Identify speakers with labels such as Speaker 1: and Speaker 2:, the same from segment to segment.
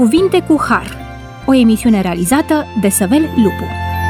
Speaker 1: Cuvinte cu Har, o emisiune realizată de Săvel Lupu.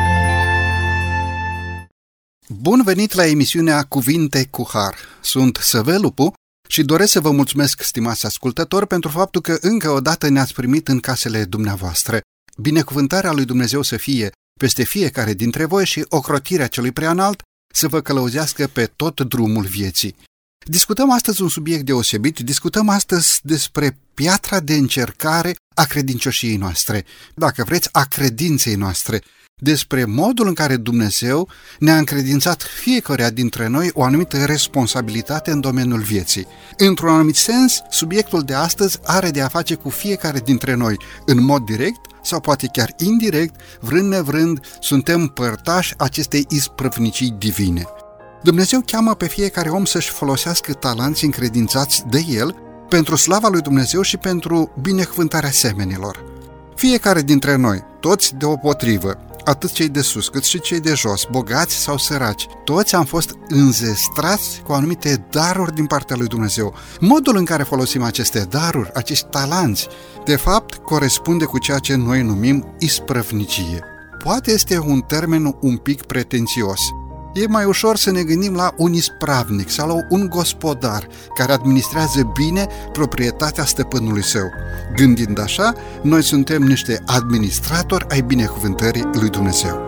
Speaker 2: Bun venit la emisiunea Cuvinte cu Har. Sunt Săvel Lupu și doresc să vă mulțumesc, stimați ascultători, pentru faptul că încă o dată ne-ați primit în casele dumneavoastră. Binecuvântarea lui Dumnezeu să fie peste fiecare dintre voi și ocrotirea celui preanalt să vă călăuzească pe tot drumul vieții. Discutăm astăzi un subiect deosebit, discutăm astăzi despre piatra de încercare a credincioșiei noastre, dacă vreți, a credinței noastre, despre modul în care Dumnezeu ne-a încredințat fiecăruia dintre noi o anumită responsabilitate în domeniul vieții. Într-un anumit sens, subiectul de astăzi are de a face cu fiecare dintre noi, în mod direct sau poate chiar indirect, vrând nevrând, suntem părtași acestei isprăvnicii divine. Dumnezeu cheamă pe fiecare om să-și folosească talanții încredințați de El pentru slava lui Dumnezeu și pentru binecuvântarea semenilor. Fiecare dintre noi, toți deopotrivă, atât cei de sus cât și cei de jos, bogați sau săraci, toți am fost înzestrați cu anumite daruri din partea lui Dumnezeu. Modul în care folosim aceste daruri, acești talanți, de fapt corespunde cu ceea ce noi numim isprăvnicie. Poate este un termen un pic pretențios. E mai ușor să ne gândim la un ispravnic sau la un gospodar care administrează bine proprietatea stăpânului său. Gândind așa, noi suntem niște administratori ai binecuvântării lui Dumnezeu.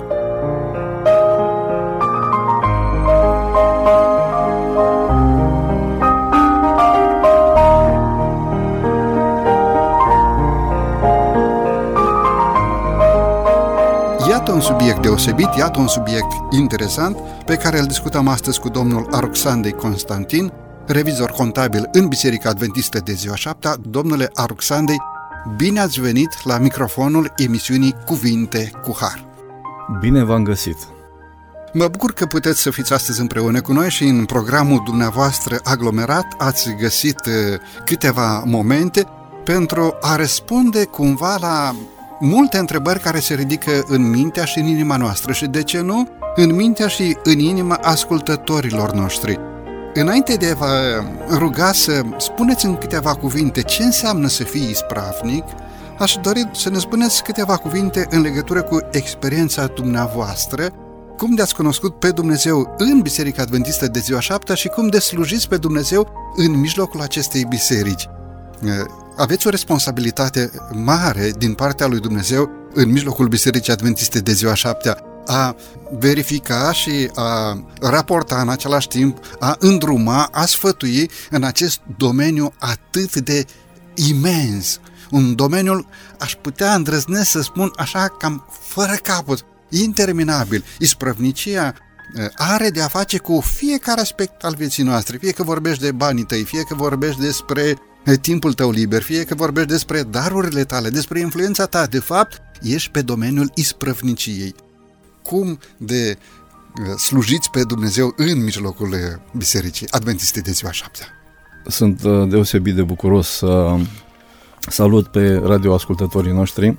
Speaker 2: Iată un subiect deosebit, iată un subiect interesant pe care îl discutăm astăzi cu domnul Aruxandei Constantin, revizor contabil în Biserica Adventistă de Ziua Șaptea. Domnule Aruxandei, bine ați venit la microfonul emisiunii Cuvinte cu Har.
Speaker 3: Bine v-am găsit!
Speaker 2: Mă bucur că puteți să fiți astăzi împreună cu noi și în programul dumneavoastră aglomerat ați găsit câteva momente pentru a răspunde cumva la multe întrebări care se ridică în mintea și în inima noastră și, de ce nu, în mintea și în inima ascultătorilor noștri. Înainte de a vă ruga să spuneți în câteva cuvinte ce înseamnă să fii ispravnic, aș dori să ne spuneți câteva cuvinte în legătură cu experiența dumneavoastră, cum de-ați cunoscut pe Dumnezeu în Biserica Adventistă de Ziua Șaptea și cum de slujiți pe Dumnezeu în mijlocul acestei biserici. Aveți o responsabilitate mare din partea lui Dumnezeu în mijlocul Bisericii Adventiste de Ziua Șaptea a verifica și a raporta în același timp, a îndruma, a sfătui în acest domeniu atât de imens. Un domeniu, aș putea îndrăznesc să spun așa, cam fără capăt, interminabil. Isprăvnicia are de a face cu fiecare aspect al vieții noastre, fie că vorbești de banii tăi, fie că vorbești despre timpul tău liber, fie că vorbești despre darurile tale, despre influența ta. De fapt, ești pe domeniul isprăvniciei. Cum de slujiți pe Dumnezeu în mijlocul Bisericii Adventiste de Ziua Șaptea?
Speaker 3: Sunt deosebit de bucuros să salut pe radioascultătorii noștri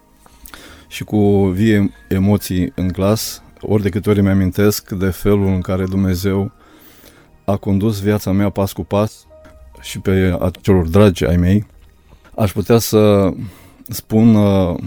Speaker 3: și cu vie emoții în glas, ori de câte ori îmi amintesc de felul în care Dumnezeu a condus viața mea pas cu pas și pe acelor dragi ai mei. Aș putea să spun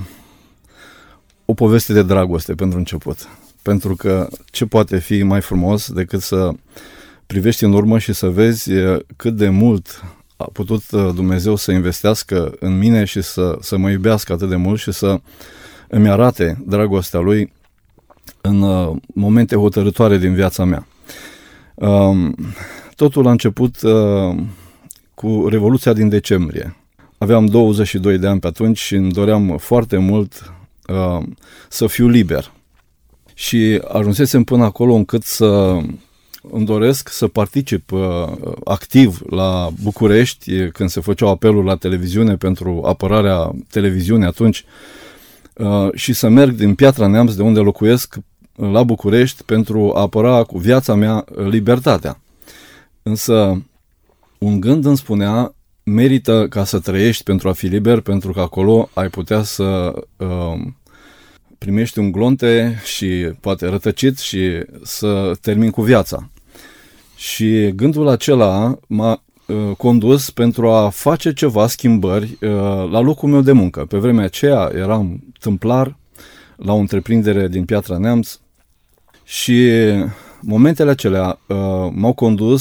Speaker 3: o poveste de dragoste pentru început. Pentru că ce poate fi mai frumos decât să privești în urmă și să vezi cât de mult a putut Dumnezeu să investească în mine și să mă iubească atât de mult și să îmi arate dragostea Lui în momente hotărâtoare din viața mea. Totul a început cu Revoluția din decembrie. Aveam 22 de ani pe atunci și îmi doream foarte mult să fiu liber. Și ajunsesem până acolo încât să îmi doresc să particip activ la București, când se făceau apeluri la televiziune pentru apărarea televiziunii atunci, și să merg din Piatra Neamț, de unde locuiesc, la București pentru a apăra cu viața mea libertatea. Însă un gând îmi spunea, merită ca să trăiești pentru a fi liber, pentru că acolo ai putea să primești un glonte și poate rătăcit și să termin cu viața. Și gândul acela m-a condus pentru a face ceva schimbări la locul meu de muncă. Pe vremea aceea eram tâmplar la o întreprindere din Piatra Neamț și momentele acelea m-au condus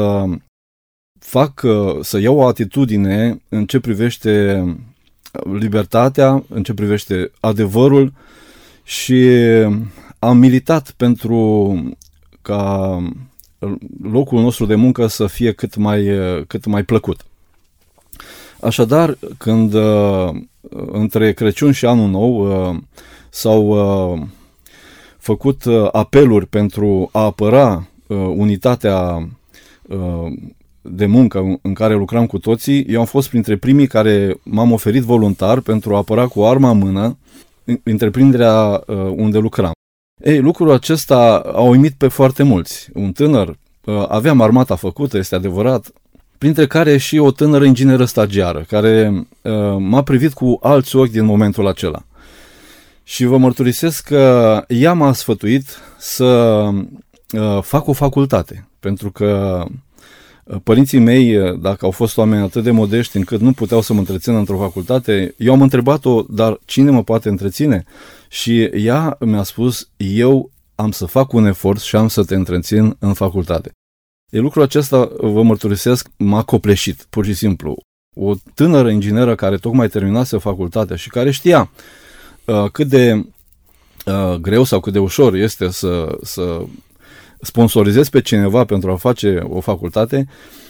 Speaker 3: să iau o atitudine în ce privește libertatea, în ce privește adevărul și am militat pentru ca locul nostru de muncă să fie cât mai plăcut. Așadar, când între Crăciun și Anul Nou s-au făcut apeluri pentru a apăra unitatea de muncă în care lucram cu toții, eu am fost printre primii care m-am oferit voluntar pentru a apăra cu arma în mână întreprinderea unde lucram. Lucrul acesta a uimit pe foarte mulți. Un tânăr, aveam armata făcută, este adevărat, printre care și o tânără ingineră stagiară, care m-a privit cu alți ochi din momentul acela. Și vă mărturisesc că ea m-a sfătuit să fac o facultate, pentru că părinții mei, dacă au fost oameni atât de modești încât nu puteau să mă întrețină într-o facultate, eu am întrebat-o, dar cine mă poate întreține? Și ea mi-a spus, eu am să fac un efort și am să te întrețin în facultate. Lucrul acesta, vă mărturisesc, m-a copleșit, pur și simplu. O tânără ingineră care tocmai terminase facultatea și care știa cât de greu sau cât de ușor este să sponsorizezi pe cineva pentru a face o facultate,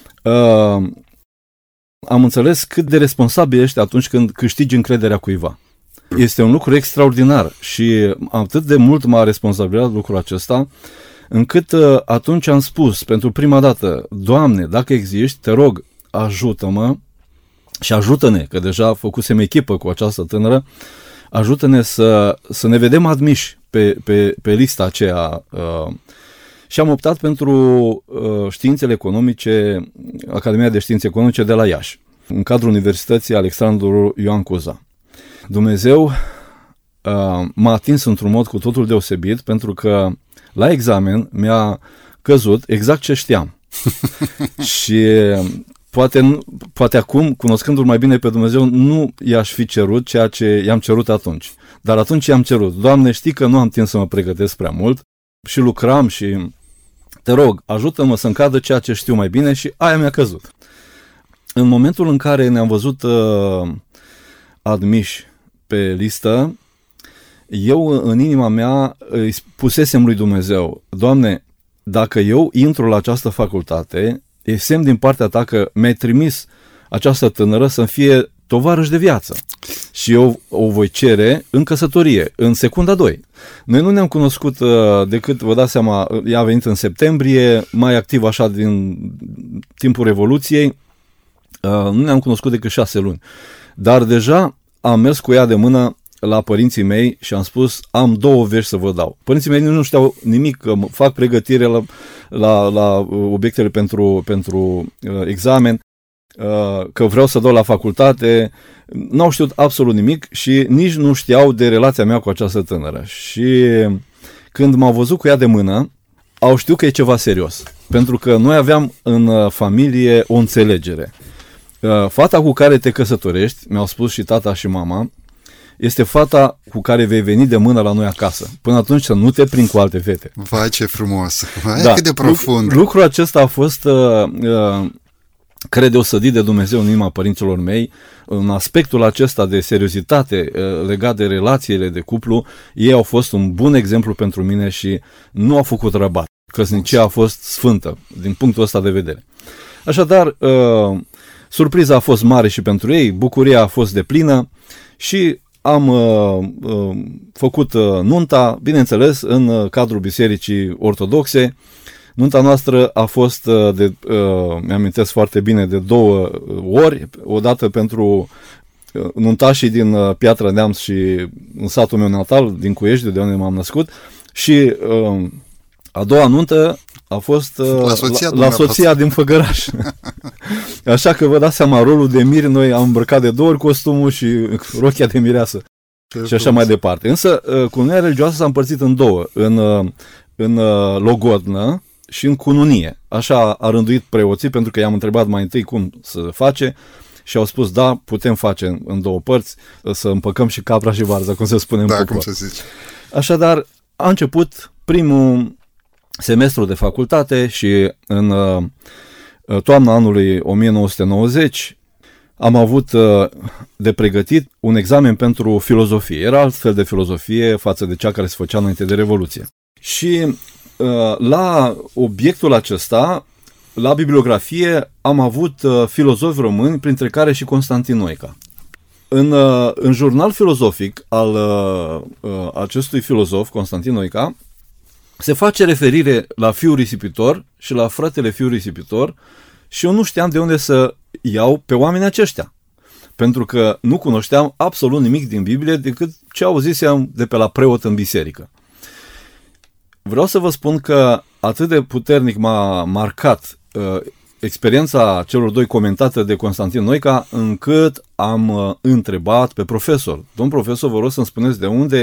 Speaker 3: am înțeles cât de responsabil ești atunci când câștigi încrederea cuiva. Este un lucru extraordinar și atât de mult m-a responsabilizat lucrul acesta, încât atunci am spus pentru prima dată, Doamne, dacă existi, te rog, ajută-mă și ajută-ne, că deja făcusem echipă cu această tânără, ajută-ne să ne vedem admiși pe lista aceea. Și am optat pentru științele economice, Academia de Științe Economice de la Iași, în cadrul Universității Alexandru Ioan Cuza. Dumnezeu m-a atins într-un mod cu totul deosebit, pentru că la examen mi-a căzut exact ce știam. Și poate acum, cunoscându-l mai bine pe Dumnezeu, nu i-aș fi cerut ceea ce i-am cerut atunci. Dar atunci i-am cerut, Doamne, știi că nu am timp să mă pregătesc prea mult și lucram și te rog, ajută-mă să-mi cadă ceea ce știu mai bine și aia mi-a căzut. În momentul în care ne-am văzut admiși pe listă, eu în inima mea îi spusesem lui Dumnezeu, Doamne, dacă eu intru la această facultate, e semn din partea ta că mi-ai trimis această tânără să-mi fie tovarăș de viață și eu o voi cere în căsătorie, în secunda 2. Noi nu ne-am cunoscut decât, vă dați seama, ea a venit în septembrie, mai activ așa din timpul Revoluției, nu ne-am cunoscut decât 6 luni. Dar deja am mers cu ea de mână la părinții mei și am spus, am 2 vești să vă dau. Părinții mei nu știau nimic, că fac pregătire la obiectele pentru examen, că vreau să dau la facultate, n-au știut absolut nimic și nici nu știau de relația mea cu această tânără. Și când m-au văzut cu ea de mână, au știut că e ceva serios, pentru că noi aveam în familie o înțelegere. Fata cu care te căsătorești, mi-au spus și tata și mama, este fata cu care vei veni de mână la noi acasă. Până atunci să nu te prind cu alte fete.
Speaker 2: Vai, ce frumos! Vai, cât de profund!
Speaker 3: Lucrul acesta a fost, cred eu, sădit de Dumnezeu în inima părinților mei. În aspectul acesta de seriozitate legat de relațiile de cuplu, ei au fost un bun exemplu pentru mine și nu au făcut rabat. Căsnicia a fost sfântă din punctul ăsta de vedere. Așadar, surpriza a fost mare și pentru ei, bucuria a fost deplină și am făcut nunta, bineînțeles, în cadrul Bisericii Ortodoxe. Nunta noastră a fost, mi-amintesc foarte bine, de 2 ori, o dată pentru nuntașii din Piatra Neamț și în satul meu natal, din Cuiești, de unde m-am născut, și a doua nuntă a fost la soția din Făgăraș. Așa că vă dați seama, rolul de mir, noi am îmbrăcat de 2 ori costumul și rochia de mireasă. Și așa mai departe. Însă, cununia religioasă s-a împărțit în 2. În logodnă și în cununie. Așa a rânduit preoții, pentru că i-am întrebat mai întâi cum să face și au spus, da, putem face în două părți, să împăcăm și capra și varza, cum se spune în popor.
Speaker 2: Cum se zice.
Speaker 3: Așadar, a început primul semestru de facultate și în toamna anului 1990 am avut de pregătit un examen pentru filozofie. Era altfel de filozofie față de cea care se făcea înainte de Revoluție. Și la obiectul acesta, la bibliografie, am avut filozofi români, printre care și Constantin Noica. În jurnal filozofic al acestui filozof, Constantin Noica, se face referire la fiul risipitor și la fratele fiul risipitor și eu nu știam de unde să iau pe oamenii aceștia, pentru că nu cunoșteam absolut nimic din Biblie decât ce auzisem de pe la preot în biserică. Vreau să vă spun că atât de puternic m-a marcat experiența celor doi comentată de Constantin Noica, încât am întrebat pe profesor. Domn profesor, vă rog să-mi spuneți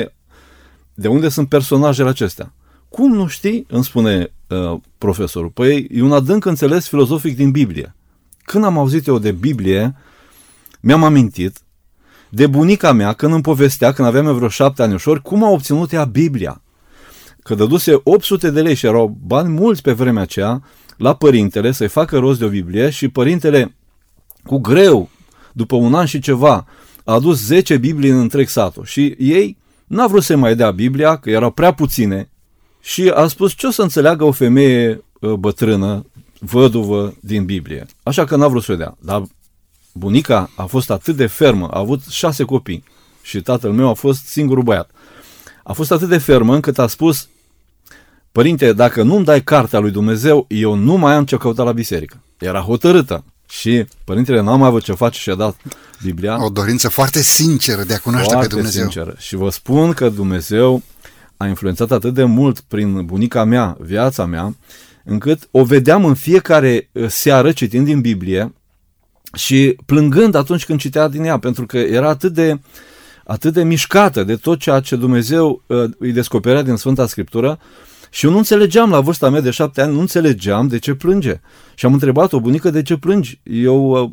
Speaker 3: de unde sunt personajele acestea. Cum nu știi? Îmi spune profesorul. Păi e un adânc înțeles filozofic din Biblie. Când am auzit eu de Biblie, mi-am amintit de bunica mea, când îmi povestea, când aveam vreo 7 anișori, cum a obținut ea Biblia. Că dăduse 800 de lei și erau bani mulți pe vremea aceea la părintele să-i facă rost de o Biblie și părintele cu greu, după un an și ceva, a adus 10 Biblii în întreg satul și ei n-a vrut să mai dea Biblia, că erau prea puține și a spus ce o să înțeleagă o femeie bătrână, văduvă din Biblie. Așa că n-a vrut să o dea. Dar bunica a fost atât de fermă, a avut 6 copii și tatăl meu a fost singurul băiat. A fost atât de fermă încât a spus: părinte, dacă nu-mi dai cartea lui Dumnezeu, eu nu mai am ce căuta la biserică. Era hotărâtă. Și părintele n-a mai avut ce face și a dat Biblia.
Speaker 2: O dorință foarte sinceră de a cunoaște pe Dumnezeu.
Speaker 3: Sinceră. Și vă spun că Dumnezeu a influențat atât de mult prin bunica mea, viața mea, încât o vedeam în fiecare seară citind din Biblie și plângând atunci când citea din ea, pentru că era atât de mișcată de tot ceea ce Dumnezeu îi descoperea din Sfânta Scriptură. Și eu nu înțelegeam, la vârsta mea de 7 ani, nu înțelegeam de ce plânge. Și am întrebat-o: bunică, de ce plângi? Eu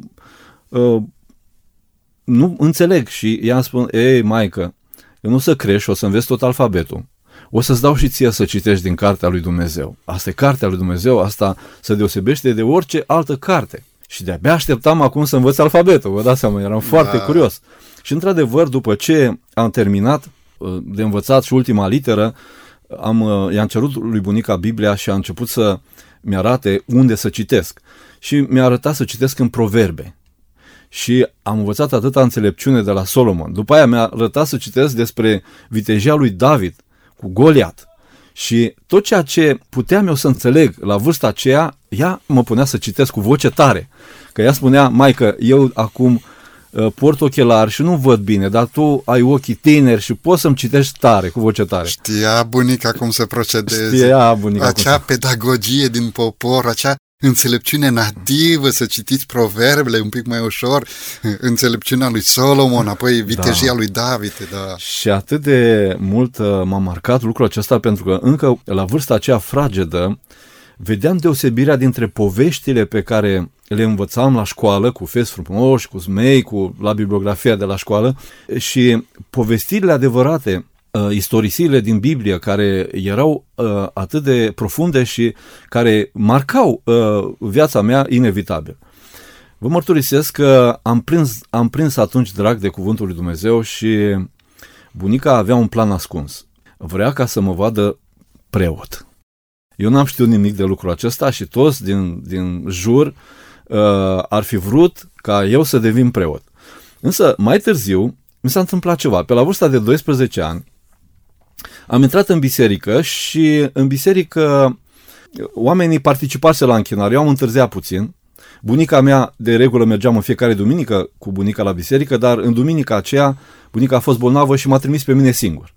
Speaker 3: nu înțeleg. Și ea îmi spune: ei, maică, eu nu să crești, o să înveți tot alfabetul. O să-ți dau și ție să citești din cartea lui Dumnezeu. Asta e cartea lui Dumnezeu, asta se deosebește de orice altă carte. Și de-abia așteptam acum să învăț alfabetul, vă dați seama, eram foarte curios. Și într-adevăr, după ce am terminat de învățat și ultima literă, i-am cerut lui bunica Biblia și a început să mi-arate unde să citesc. Și mi-a arătat să citesc în Proverbe. Și am învățat atâta înțelepciune de la Solomon. După aia mi-a arătat să citesc despre vitejia lui David cu Goliat. Și tot ceea ce puteam eu să înțeleg la vârsta aceea, ea mă punea să citesc cu voce tare. Că ea spunea: maică, eu acum port ochelari și nu văd bine, dar tu ai ochii tineri și poți să-mi citești tare, cu voce tare.
Speaker 2: Știa bunica cum să procedeze.
Speaker 3: Știa bunica
Speaker 2: acea pedagogie din popor, acea înțelepciune nativă, să citiți proverbele un pic mai ușor, înțelepciunea lui Solomon, apoi vitejia lui David. Da.
Speaker 3: Și atât de mult m-a marcat lucrul acesta, pentru că încă la vârsta aceea fragedă vedeam deosebirea dintre poveștile pe care le învățam la școală, cu fezi frumoși, cu zmei, la bibliografia de la școală, și povestirile adevărate, istorisirile din Biblie, care erau atât de profunde și care marcau viața mea inevitabil. Vă mărturisesc că am prins atunci drag de cuvântul lui Dumnezeu și bunica avea un plan ascuns. Vrea ca să mă vadă preot. Eu n-am știut nimic de lucrul acesta și toți din jur ar fi vrut ca eu să devin preot. Însă, mai târziu, mi s-a întâmplat ceva. Pe la vârsta de 12 ani, am intrat în biserică și în biserică oamenii participase la închinare. Eu am întârziat puțin. Bunica mea, de regulă, mergeam în fiecare duminică cu bunica la biserică, dar în duminica aceea, bunica a fost bolnavă și m-a trimis pe mine singur.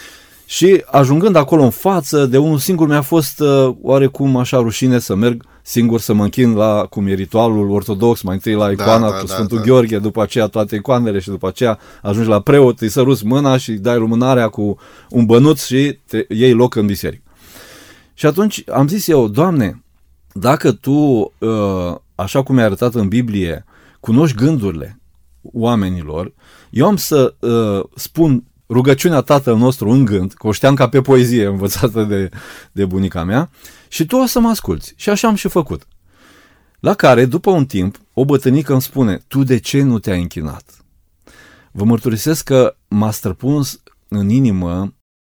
Speaker 3: Și ajungând acolo în față, de unul singur mi-a fost oarecum așa rușine să merg singur să mă închin la cum e ritualul ortodox, mai întâi la icoana cu Sfântul Gheorghe, după aceea toate icoanele și după aceea ajungi la preot, îi săruți mâna și dai lumânarea cu un bănuț și iei loc în biserică. Și atunci am zis eu, Doamne, dacă Tu, așa cum mi-ai arătat în Biblie, cunoști gândurile oamenilor, eu am să spun rugăciunea Tatăl nostru în gând, că o știam ca pe poezie învățată de bunica mea, și tu o să mă asculți. Și așa am și făcut. La care, după un timp, o bătrânică îmi spune, tu de ce nu te-ai închinat? Vă mărturisesc că m-a străpuns în inimă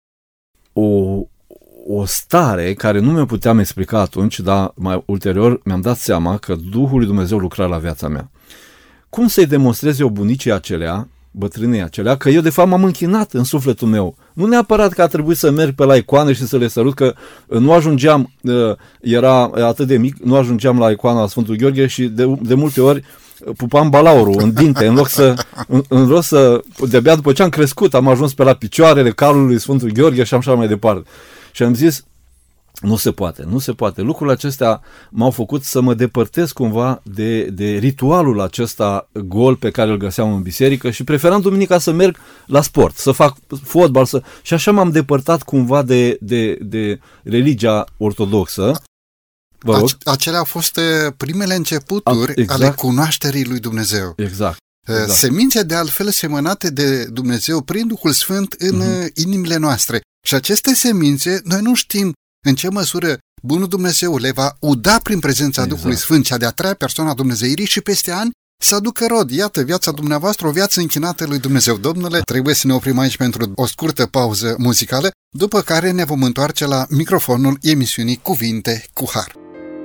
Speaker 3: o stare care nu mi-o puteam explica atunci, dar mai ulterior mi-am dat seama că Duhul lui Dumnezeu lucra la viața mea. Cum să-i demonstrez eu bunicii acelea, bătrânei acelea, că eu de fapt m-am închinat în sufletul meu. Nu neapărat că a trebuit să merg pe la icoane și să le sărut, că nu ajungeam, era atât de mic, nu ajungeam la icoana Sfântul Gheorghe și de multe ori pupam balaurul în dinte, în loc să, de-abia după ce am crescut, am ajuns pe la picioarele calului Sfântul Gheorghe și așa mai departe. Și am zis, nu se poate. Lucrurile acestea m-au făcut să mă depărtez cumva de ritualul acesta gol pe care îl găseam în biserică și preferam duminica să merg la sport, să fac fotbal, și așa m-am depărtat cumva de religia ortodoxă.
Speaker 2: Acelea au fost primele începuturi ale cunoașterii lui Dumnezeu.
Speaker 3: Exact.
Speaker 2: Semințe de altfel semănate de Dumnezeu prin Duhul Sfânt în inimile noastre. Și aceste semințe, noi nu știm în ce măsură Bunul Dumnezeu le va uda prin prezența Duhului Sfânt, cea de-a treia persoană a Dumnezeirii, și peste ani să aducă rod. Iată, viața dumneavoastră, o viață închinată lui Dumnezeu. Domnule, trebuie să ne oprim aici pentru o scurtă pauză muzicală, după care ne vom întoarce la microfonul emisiunii Cuvinte cu Har.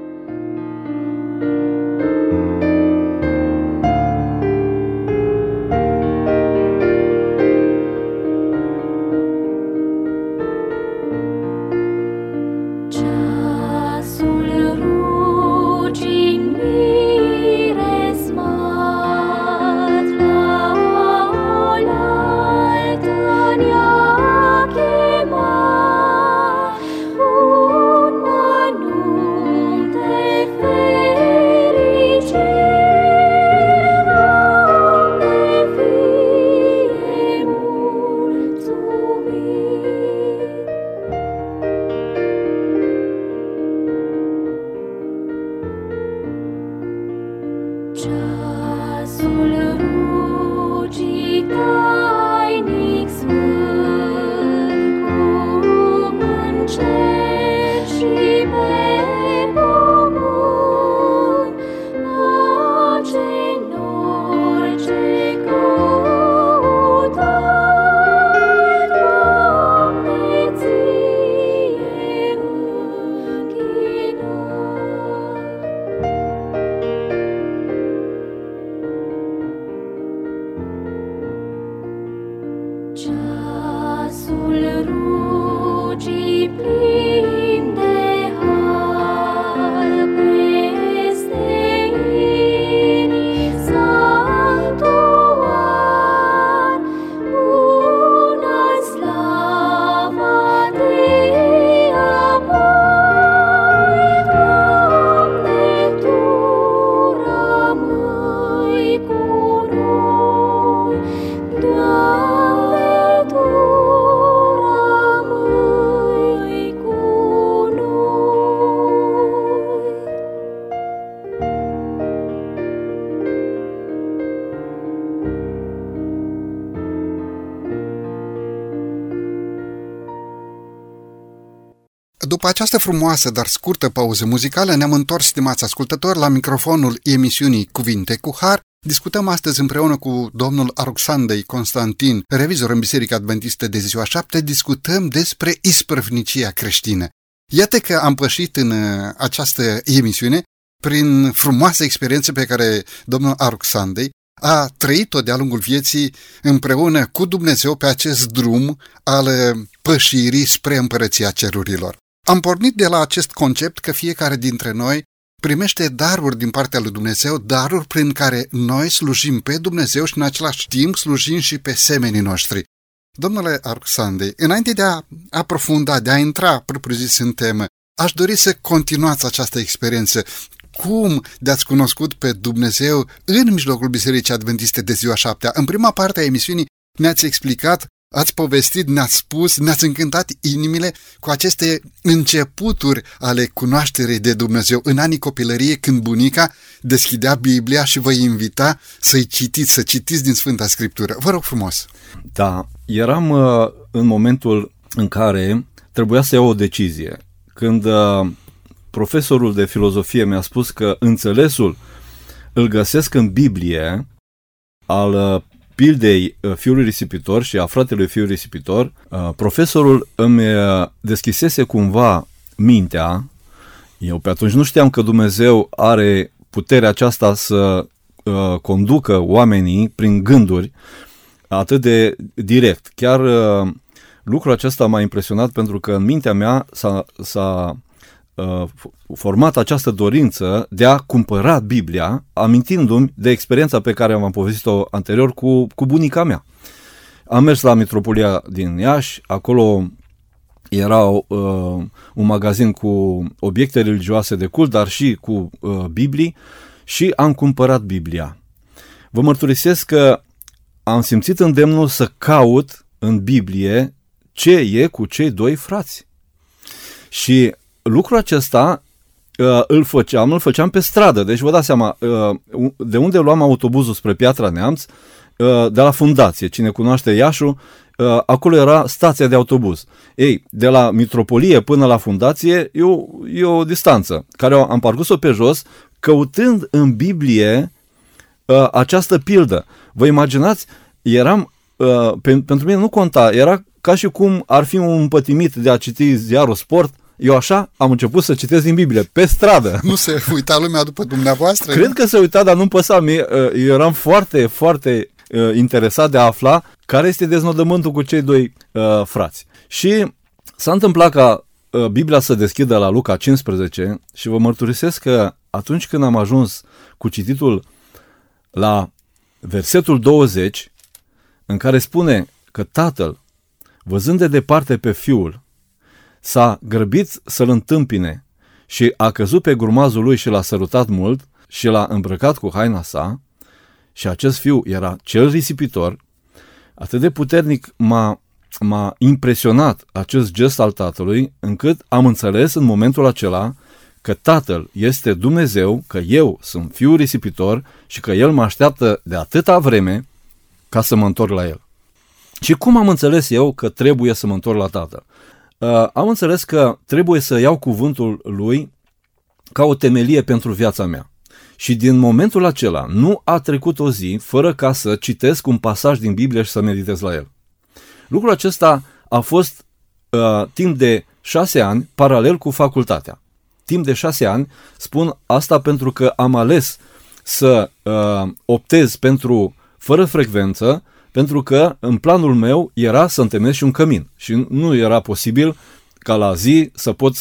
Speaker 2: După această frumoasă, dar scurtă pauză muzicală, ne-am întors, stimați ascultători, la microfonul emisiunii Cuvinte cu Har. Discutăm astăzi împreună cu domnul Aruxandei Constantin, revizor în Biserica Adventistă de Ziua 7, discutăm despre isprăvnicia creștină. Iată că am pășit în această emisiune prin frumoasă experiență pe care domnul Aruxandei a trăit-o de-a lungul vieții împreună cu Dumnezeu pe acest drum al pășirii spre împărăția cerurilor. Am pornit de la acest concept că fiecare dintre noi primește daruri din partea lui Dumnezeu, daruri prin care noi slujim pe Dumnezeu și în același timp slujim și pe semenii noștri. Domnule Aruxandei, înainte de a aprofunda, de a intra propriu-zis în temă, aș dori să continuați această experiență. Cum de-ați cunoscut pe Dumnezeu în mijlocul Bisericii Adventiste de Ziua 7? În prima parte a emisiunii ne-ați explicat Ați povestit, ne-ați spus, ne-ați încântat inimile cu aceste începuturi ale cunoașterii de Dumnezeu în anii copilăriei, când bunica deschidea Biblia și vă invita să-i citiți, să citiți din Sfânta Scriptură. Vă rog frumos!
Speaker 3: Da, eram în momentul în care trebuia să iau o decizie. Când profesorul de filozofie mi-a spus că înțelesul îl găsesc în Biblie, al pildei fiului risipitor și a fratelui fiului risipitor, profesorul îmi deschisese cumva mintea. Eu pe atunci nu știam că Dumnezeu are puterea aceasta să conducă oamenii prin gânduri atât de direct. Chiar lucrul acesta m-a impresionat, pentru că în mintea mea s-a format această dorință de a cumpăra Biblia, amintindu-mi de experiența pe care am povestit-o anterior cu bunica mea. Am mers la Mitropolia din Iași, acolo era un magazin cu obiecte religioase de cult, dar și cu Biblii, și am cumpărat Biblia. Vă mărturisesc că am simțit îndemnul să caut în Biblie ce e cu cei doi frați. Și lucrul acesta îl făceam pe stradă. Deci vă dați seama, de unde luam autobuzul spre Piatra Neamț, de la fundație. Cine cunoaște Iașul, acolo era stația de autobuz. Ei, de la Mitropolie până la fundație e o distanță care am parcurs-o pe jos, căutând în Biblie această pildă. Vă imaginați, pentru mine nu conta, era ca și cum ar fi un împătimit de a citi ziarul Sport. Eu așa am început să citesc din Biblie, pe stradă.
Speaker 2: Nu se uita lumea după dumneavoastră?
Speaker 3: Cred că se uita, dar nu-mi păsa mie. Eu eram foarte, foarte interesat de a afla care este deznodământul cu cei doi frați. Și s-a întâmplat ca Biblia să deschidă la Luca 15 și vă mărturisesc că atunci când am ajuns cu cititul la versetul 20, în care spune că tatăl, văzând de departe pe fiul, s-a grăbit să-l întâmpine și a căzut pe grumazul lui și l-a sărutat mult și l-a îmbrăcat cu haina sa, și acest fiu era cel risipitor, atât de puternic m-a impresionat acest gest al tatălui, încât am înțeles în momentul acela că tatăl este Dumnezeu, că eu sunt fiul risipitor și că el mă așteaptă de atâta vreme ca să mă întorc la el. Și cum am înțeles eu că trebuie să mă întorc la tatăl? Am înțeles că trebuie să iau cuvântul lui ca o temelie pentru viața mea. Și din momentul acela nu a trecut o zi fără ca să citesc un pasaj din Biblie și să meditez la el. Lucrul acesta a fost timp de 6 ani, paralel cu facultatea. Timp de 6 ani, spun asta pentru că am ales să optez pentru fără frecvență, pentru că în planul meu era să întemeiez și un cămin. Și nu era posibil ca la zi să pot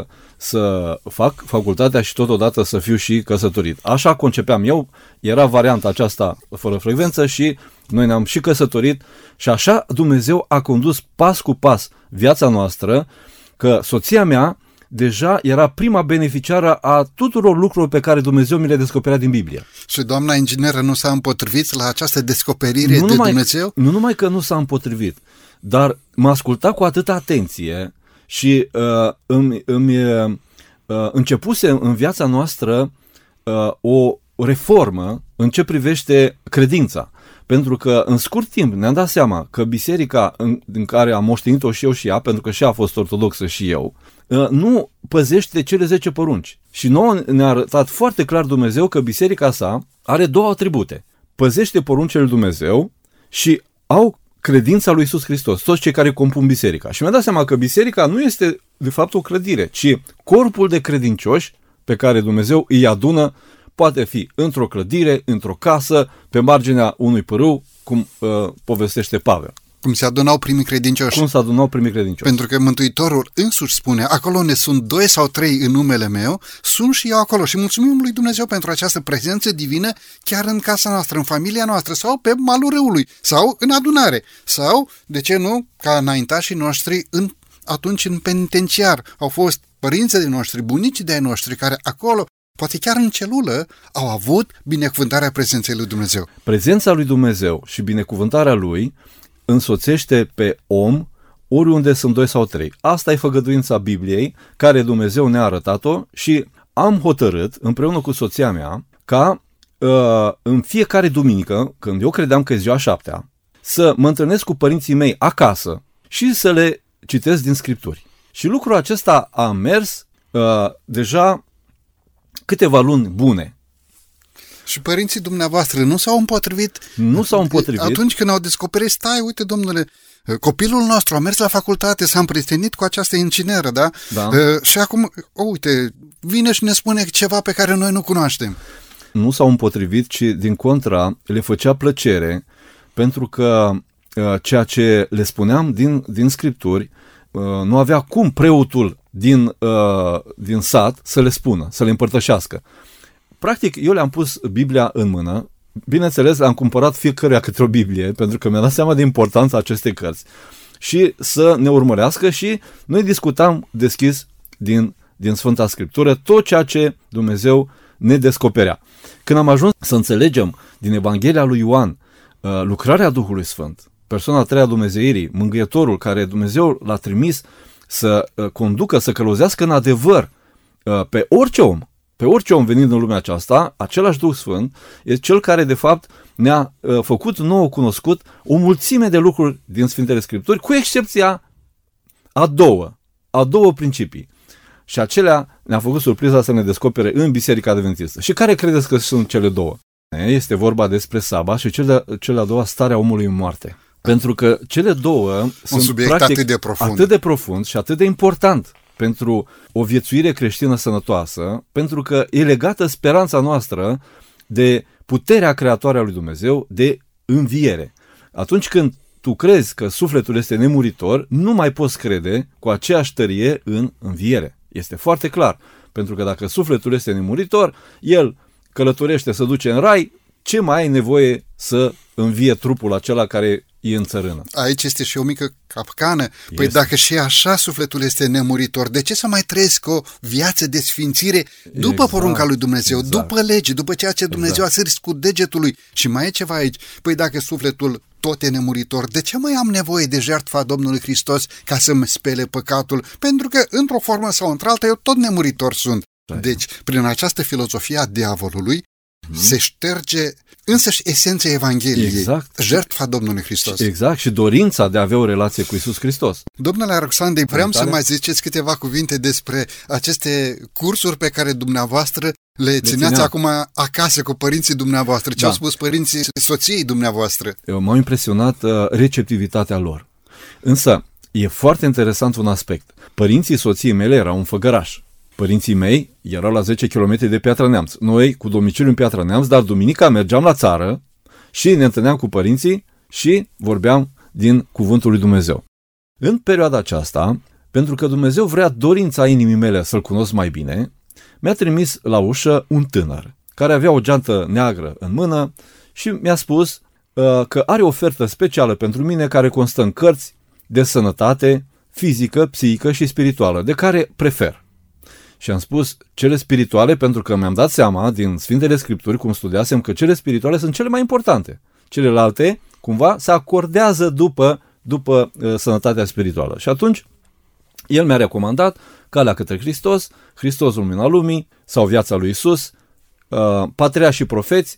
Speaker 3: să fac facultatea și totodată să fiu și căsătorit. Așa concepeam eu, era varianta aceasta fără frecvență și noi ne-am și căsătorit și așa Dumnezeu a condus pas cu pas viața noastră, că soția mea deja era prima beneficiară a tuturor lucrurilor pe care Dumnezeu mi le descoperea din Biblie.
Speaker 2: Și doamna ingineră nu s-a împotrivit la această descoperire de Dumnezeu?
Speaker 3: Nu numai că nu s-a împotrivit, dar m-a ascultat cu atâta atenție și începuse în viața noastră o reformă în ce privește credința. Pentru că în scurt timp ne-am dat seama că biserica în care am moștenit-o și eu și ea, pentru că și ea a fost ortodoxă și eu, nu păzește cele 10 porunci. Și nouă ne-a arătat foarte clar Dumnezeu că biserica sa are 2 atribute. Păzește poruncile lui Dumnezeu și au credința lui Iisus Hristos, toți cei care compun biserica. Și mi-a dat seama că biserica nu este de fapt o clădire, ci corpul de credincioși pe care Dumnezeu îi adună. Poate fi într-o clădire, într-o casă, pe marginea unui pârâu, cum povestește Pavel.
Speaker 2: Cum se adunau primii credincioși.
Speaker 3: Cum se adunau primii credincioși.
Speaker 2: Pentru că Mântuitorul însuși spune, acolo unde sunt 2 sau 3 în numele meu, sunt și eu acolo. Și mulțumim lui Dumnezeu pentru această prezență divină chiar în casa noastră, în familia noastră, sau pe malul râului, sau în adunare, sau, de ce nu, ca înaintașii noștri atunci în penitenciar. Au fost părinții de noștri, bunicii de ai noștri, care acolo, poate chiar în celulă, au avut binecuvântarea prezenței lui Dumnezeu.
Speaker 3: Prezența lui Dumnezeu și binecuvântarea lui însoțește pe om oriunde sunt 2 sau 3. Asta e făgăduința Bibliei, care Dumnezeu ne-a arătat-o și am hotărât, împreună cu soția mea, ca în fiecare duminică, când eu credeam că e ziua 7-a, să mă întâlnesc cu părinții mei acasă și să le citesc din Scripturi. Și lucrul acesta a mers deja câteva luni bune.
Speaker 2: Și părinții dumneavoastră nu s-au împotrivit?
Speaker 3: Nu s-au împotrivit.
Speaker 2: Atunci când au descoperit, stai, uite, domnule, copilul nostru a mers la facultate, s-a împrietenit cu această ingineră, da?
Speaker 3: Da.
Speaker 2: Și acum, uite, vine și ne spune ceva pe care noi nu cunoaștem.
Speaker 3: Nu s-au împotrivit, ci din contra le făcea plăcere, pentru că ceea ce le spuneam din Scripturi nu avea cum preotul din sat să le spună, să le împărtășească. Practic, eu le-am pus Biblia în mână, bineînțeles, le-am cumpărat fiecăruia câte o Biblie, pentru că mi-a dat seama de importanța acestei cărți, și să ne urmărească și noi discutam deschis din Sfânta Scriptură tot ceea ce Dumnezeu ne descoperea. Când am ajuns să înțelegem din Evanghelia lui Ioan lucrarea Duhului Sfânt, persoana a treia a Dumnezeirii, Mângâietorul, care Dumnezeu l-a trimis să conducă, să călăuzească în adevăr pe orice om venind în lumea aceasta, același Duh Sfânt este cel care de fapt ne-a făcut nouă cunoscut o mulțime de lucruri din Sfintele Scripturi, cu excepția a două principii. Și acelea ne-a făcut surpriza să ne descopere în Biserica Adventistă. Și care credeți că sunt cele două? Este vorba despre sabat și cele de-a doua, starea omului în moarte. Pentru că cele două sunt
Speaker 2: subiect
Speaker 3: practic
Speaker 2: atât de profund
Speaker 3: și atât de important pentru o viețuire creștină sănătoasă, pentru că e legată speranța noastră de puterea creatoare a lui Dumnezeu, de înviere. Atunci când tu crezi că sufletul este nemuritor, nu mai poți crede cu aceeași tărie în înviere. Este foarte clar, pentru că dacă sufletul este nemuritor, el călătorește, se duce în rai, ce mai ai nevoie să învie trupul acela care e în țărână?
Speaker 2: Aici este și o mică capcană. Păi dacă și așa sufletul este nemuritor, de ce să mai trăiesc o viață de sfințire după porunca lui Dumnezeu, după lege, după ceea ce Dumnezeu a scris cu degetul lui? Și mai e ceva aici. Păi dacă sufletul tot e nemuritor, de ce mai am nevoie de jertfa Domnului Hristos ca să-mi spele păcatul? Pentru că, într-o formă sau într-alta, eu tot nemuritor sunt. Deci, prin această filozofie a diavolului, se șterge însăși esența Evangheliei, jertfa Domnului Hristos.
Speaker 3: Exact, și dorința de a avea o relație cu Iisus Hristos.
Speaker 2: Domnule Roxandei, vreau să mai ziceți câteva cuvinte despre aceste cursuri pe care dumneavoastră le țineați acum acasă cu părinții dumneavoastră. Ce au spus părinții soției dumneavoastră?
Speaker 3: M-a impresionat receptivitatea lor. Însă, e foarte interesant un aspect. Părinții soției mele erau un făgăraș. Părinții mei erau la 10 km de Piatra Neamț. Noi cu domiciliu în Piatra Neamț, dar duminica mergeam la țară și ne întâlneam cu părinții și vorbeam din Cuvântul lui Dumnezeu. În perioada aceasta, pentru că Dumnezeu vrea dorința inimii mele să-L cunosc mai bine, mi-a trimis la ușă un tânăr care avea o geantă neagră în mână și mi-a spus că are o ofertă specială pentru mine care constă în cărți de sănătate fizică, psihică și spirituală, de care prefer. Și am spus cele spirituale pentru că mi-am dat seama din Sfintele Scripturi, cum studiasem, că cele spirituale sunt cele mai importante. Celelalte, cumva, se acordează după sănătatea spirituală. Și atunci, el mi-a recomandat Calea către Hristos, Hristos Lumina Lumii sau Viața lui Isus, Patriarhi și Profeți,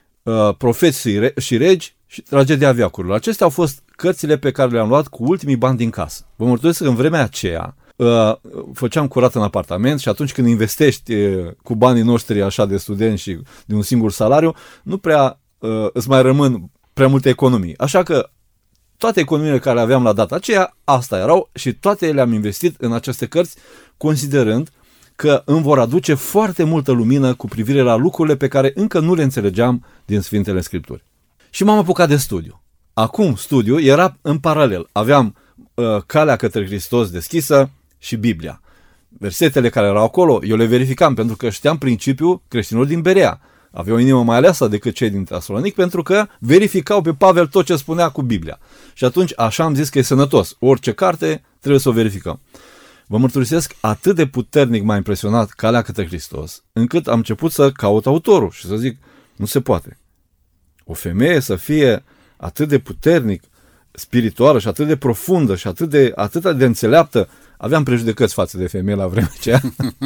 Speaker 3: Profeți și Regi și Tragedia Veacurilor. Acestea au fost cărțile pe care le-am luat cu ultimii bani din casă. Vă mărturisesc că în vremea aceea făceam curat în apartament și atunci când investești cu banii noștri așa de studenți și de un singur salariu, nu prea îți mai rămân prea multe economii. Așa că toate economiile care le aveam la data aceea, asta erau și toate le-am investit în aceste cărți, considerând că îmi vor aduce foarte multă lumină cu privire la lucrurile pe care încă nu le înțelegeam din Sfintele Scripturi. Și m-am apucat de studiu. Acum studiu era în paralel. Aveam Calea către Hristos deschisă și Biblia. Versetele care erau acolo, eu le verificam pentru că știam principiul creștinilor din Berea. Aveau o inimă mai aleasă decât cei din Tesalonic pentru că verificau pe Pavel tot ce spunea cu Biblia. Și atunci așa am zis că e sănătos. Orice carte trebuie să o verificăm. Vă mărturisesc, atât de puternic m-a impresionat Calea către Hristos, încât am început să caut autorul și să zic, nu se poate. O femeie să fie atât de puternic spirituală și atât de profundă și atât de înțeleaptă. Aveam prejudecăți față de femei la vremea aceea.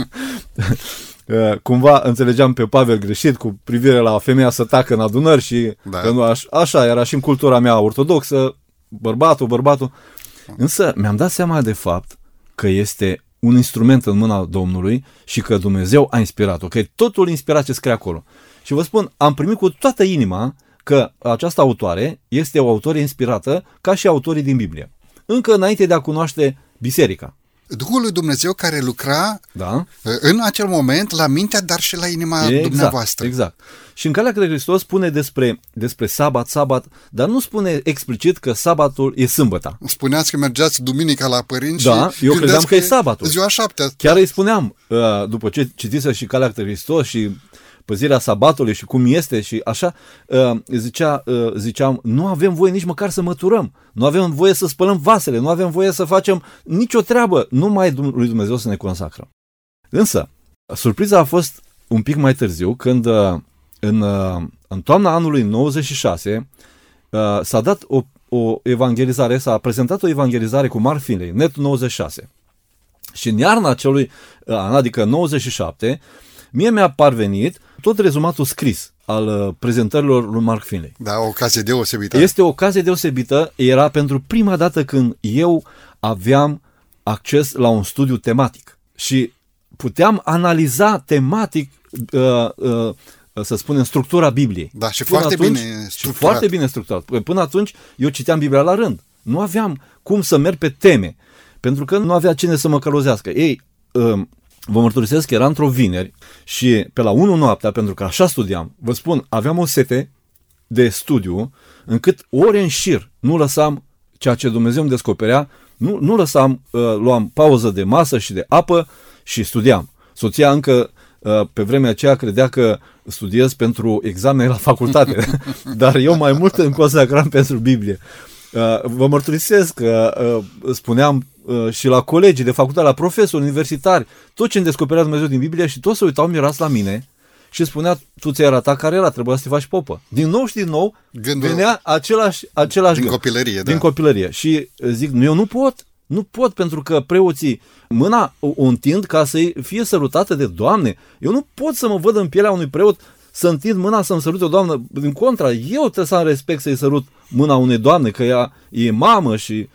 Speaker 3: Cumva înțelegeam pe Pavel greșit cu privire la femeia să tacă în adunări și că nu așa era și în cultura mea ortodoxă, bărbatul. Însă mi-am dat seama de fapt că este un instrument în mâna Domnului și că Dumnezeu a inspirat-o, că e totul inspirat ce scrie acolo. Și vă spun, am primit cu toată inima că această autoare este o autoare inspirată ca și autorii din Biblie. Încă înainte de a cunoaște biserica.
Speaker 2: Duhul lui Dumnezeu care lucra în acel moment la mintea, dar și la inima dumneavoastră.
Speaker 3: Exact. Și în Calea către Hristos spune despre sabat, dar nu spune explicit că sabatul e sâmbăta.
Speaker 2: Spuneați că mergeați duminica la părinți și
Speaker 3: eu credeam că e sabatul.
Speaker 2: Ziua 7.
Speaker 3: Chiar îi spuneam, după ce citise și Calea către Hristos și păzirea sabatului și cum este și așa, ziceam, nu avem voie nici măcar să măturăm, nu avem voie să spălăm vasele, nu avem voie să facem nicio treabă, numai lui Dumnezeu să ne consacrăm. Însă, surpriza a fost un pic mai târziu, când în toamna anului 96 s-a dat o evangelizare, s-a prezentat o evangelizare cu Mark Finley, Net 96. Și în iarna acelui an, adică 97, mie mi-a parvenit tot rezumatul scris al prezentărilor lui Mark Finley.
Speaker 2: Da, o ocazie deosebită.
Speaker 3: Este o ocazie deosebită, era pentru prima dată când eu aveam acces la un studiu tematic și puteam analiza tematic, să spunem, structura Bibliei.
Speaker 2: Da, și foarte bine structurat.
Speaker 3: Până atunci eu citeam Biblia la rând. Nu aveam cum să merg pe teme, pentru că nu avea cine să mă călăuzească. Vă mărturisesc că era într-o vineri și pe la 1 noaptea, pentru că așa studiam, vă spun, aveam o sete de studiu încât ore în șir nu lăsam ceea ce Dumnezeu îmi descoperea, nu lăsam, luam pauză de masă și de apă și studiam. Soția încă pe vremea aceea credea că studiez pentru examene la facultate, dar eu mai mult îmi consacram pentru Biblie. Vă mărturisesc că spuneam și la colegii de facultate, la profesori universitari, tot ce îmi descoperea Dumnezeu din Biblie și toți se uitau mirați la mine și spunea, tu ți-ai arătat cariera, trebuia să te faci popă. Din nou și din nou venea același
Speaker 2: din copilărie,
Speaker 3: din copilărie. Și zic, eu nu pot pentru că preoții mâna o întind ca să fie sărutată de Doamne. Eu nu pot să mă văd în pielea unui preot să întind mâna să-mi sărute o doamnă. Din contra, eu trebuie să am respect să-i sărut mâna unei doamne, că ea e mamă și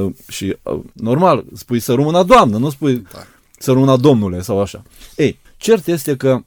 Speaker 3: normal, spui sărut mâna doamnă, nu spui sărut mâna domnule sau așa. Ei, cert este că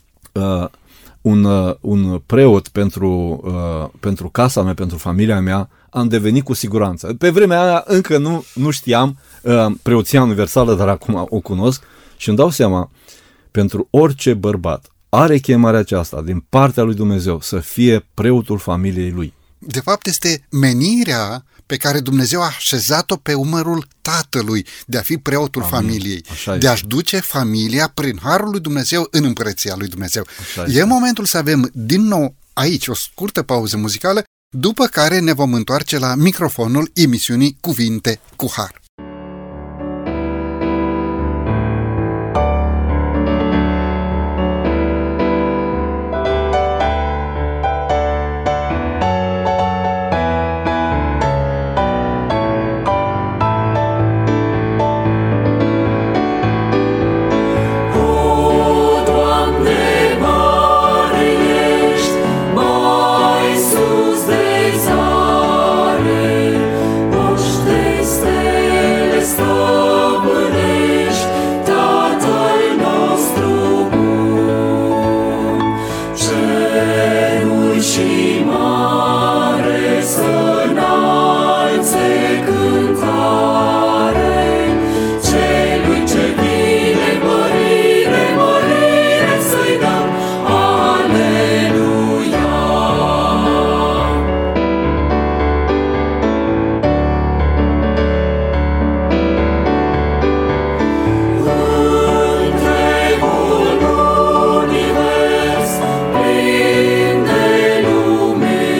Speaker 3: un preot pentru casa mea, pentru familia mea, am devenit cu siguranță. Pe vremea aia încă nu știam preoția universală, dar acum o cunosc și îmi dau seama, pentru orice bărbat are chemarea aceasta din partea lui Dumnezeu să fie preotul familiei lui.
Speaker 2: De fapt, este menirea pe care Dumnezeu a așezat-o pe umărul tatălui, de a fi preotul familiei, de a-și duce familia prin harul lui Dumnezeu în împărăția lui Dumnezeu. E momentul să avem din nou aici o scurtă pauză muzicală, după care ne vom întoarce la microfonul emisiunii Cuvinte cu Har.
Speaker 4: Univers, plin de lume.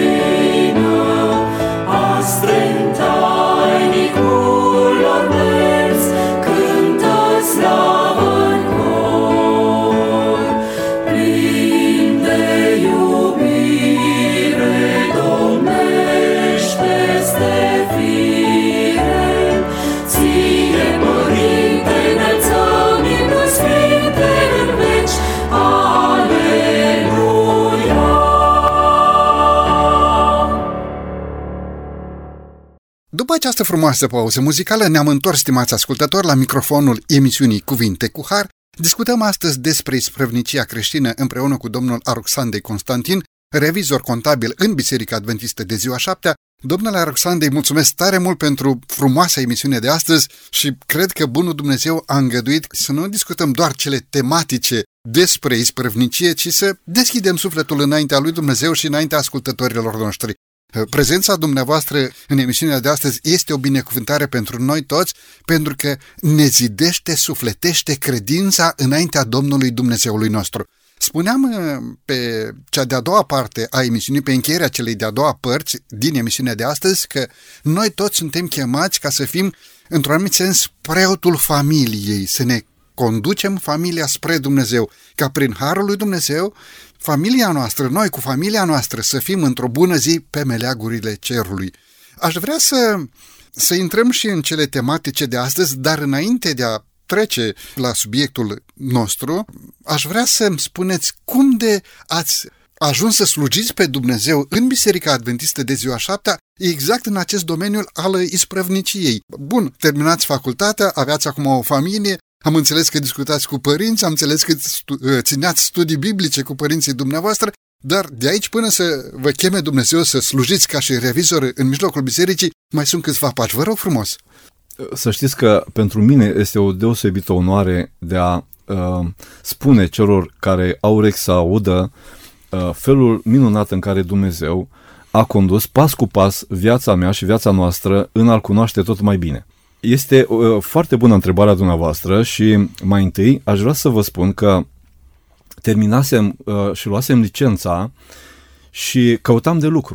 Speaker 2: După această frumoasă pauză muzicală ne-am întors, stimați ascultători, la microfonul emisiunii Cuvinte cu Har. Discutăm astăzi despre isprăvnicia creștină împreună cu domnul Aroxandei Constantin, revizor contabil în Biserica Adventistă de Ziua Șaptea. Domnule Aroxandei, mulțumesc tare mult pentru frumoasa emisiune de astăzi și cred că bunul Dumnezeu a îngăduit să nu discutăm doar cele tematice despre isprăvnicie, ci să deschidem sufletul înaintea lui Dumnezeu și înaintea ascultătorilor noștri. Prezența dumneavoastră în emisiunea de astăzi este o binecuvântare pentru noi toți, pentru că ne zidește, sufletește credința înaintea Domnului Dumnezeului nostru. Spuneam pe cea de-a doua parte a emisiunii, pe încheierea celei de-a doua părți din emisiunea de astăzi, că noi toți suntem chemați ca să fim, într-un anumit sens, preotul familiei, să ne conducem familia spre Dumnezeu, ca prin harul lui Dumnezeu, familia noastră, noi cu familia noastră, să fim într-o bună zi pe meleagurile cerului. Aș vrea să intrăm și în cele tematice de astăzi, dar înainte de a trece la subiectul nostru, aș vrea să-mi spuneți cum de ați ajuns să slujiți pe Dumnezeu în Biserica Adventistă de Ziua Șaptea, exact în acest domeniu al isprăvniciei. Bun, terminați facultatea, aveați acum o familie, am înțeles că discutați cu părinți, am înțeles că țineați studii biblice cu părinții dumneavoastră, dar de aici până să vă cheme Dumnezeu să slujiți ca și revizor în mijlocul bisericii, mai sunt câțiva pași. Vă rog frumos!
Speaker 3: Să știți că pentru mine este o deosebită onoare de a spune celor care au urechi să audă felul minunat în care Dumnezeu a condus pas cu pas viața mea și viața noastră în a-L cunoaște tot mai bine. Este o foarte bună întrebarea dumneavoastră și mai întâi aș vrea să vă spun că terminasem și luasem licența și căutam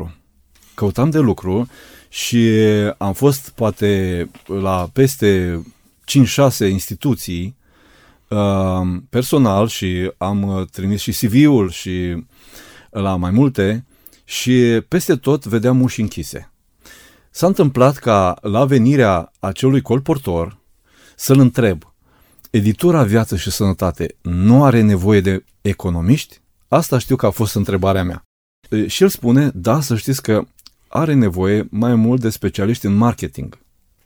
Speaker 3: de lucru și am fost poate la peste 5-6 instituții personal și am trimis și CV-ul și la mai multe și peste tot vedeam uși închise. S-a întâmplat ca la venirea acelui colportor să-l întreb: editura Viață și Sănătate nu are nevoie de economiști? Asta știu că a fost întrebarea mea. Și el spune: da, să știți că are nevoie mai mult de specialiști în marketing.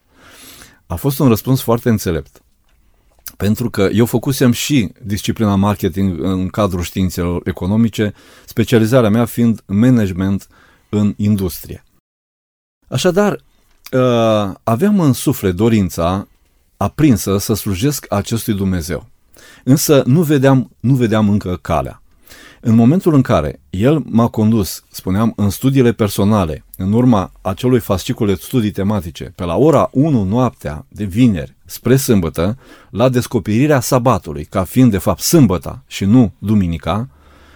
Speaker 3: A fost un răspuns foarte înțelept. Pentru că eu făcusem și disciplina marketing în cadrul științelor economice, specializarea mea fiind management în industrie. Așadar, aveam în suflet dorința aprinsă să slujesc acestui Dumnezeu. Însă nu vedeam încă calea. În momentul în care el m-a condus, spuneam, în studiile personale, în urma acelui fascicul de studii tematice, pe la ora 1 noaptea de vineri spre sâmbătă, la descoperirea sabatului, ca fiind de fapt sâmbăta și nu duminica,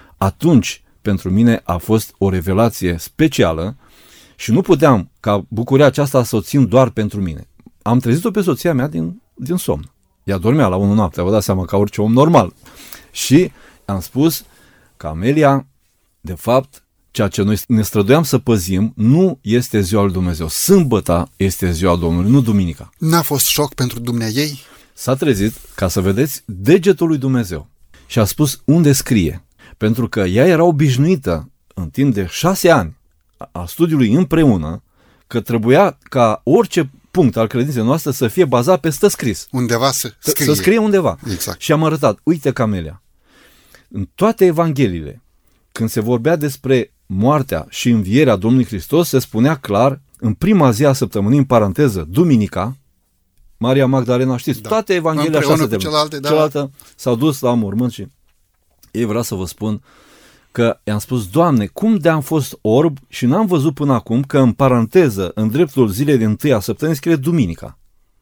Speaker 3: atunci pentru mine a fost o revelație specială și nu puteam ca bucuria aceasta să o țin doar pentru mine. Am trezit-o pe soția mea din somn. Ea dormea la 1 noaptea, vă dați seama, ca orice om normal. Și am spus că Amelia, de fapt, ceea ce noi ne străduiam să păzim nu este ziua lui Dumnezeu. Sâmbăta este ziua Domnului, nu duminica.
Speaker 2: N-a fost șoc pentru dumneaei?
Speaker 3: S-a trezit, ca să vedeți, degetul lui Dumnezeu. Și a spus unde scrie. Pentru că ea era obișnuită în timp de 6 ani a studiului împreună, că trebuia ca orice punct al credinței noastre să fie bazat pe stă scris.
Speaker 2: Undeva să scrie.
Speaker 3: Să scrie undeva.
Speaker 2: Exact.
Speaker 3: Și am arătat, uite Camelia, în toate evangheliile, când se vorbea despre moartea și învierea Domnului Hristos, se spunea clar, în prima zi a săptămânii, în paranteză, duminica, Maria Magdalena, știți,
Speaker 2: da.
Speaker 3: Toate evangheliile așa se
Speaker 2: celelalte, da.
Speaker 3: Cealaltă s-au dus la mormânt și ei vreau să vă spun că i-am spus, Doamne, cum de am fost orb și n-am văzut până acum că în paranteză, în dreptul zilei de întâi a săptămânii, scrie duminica.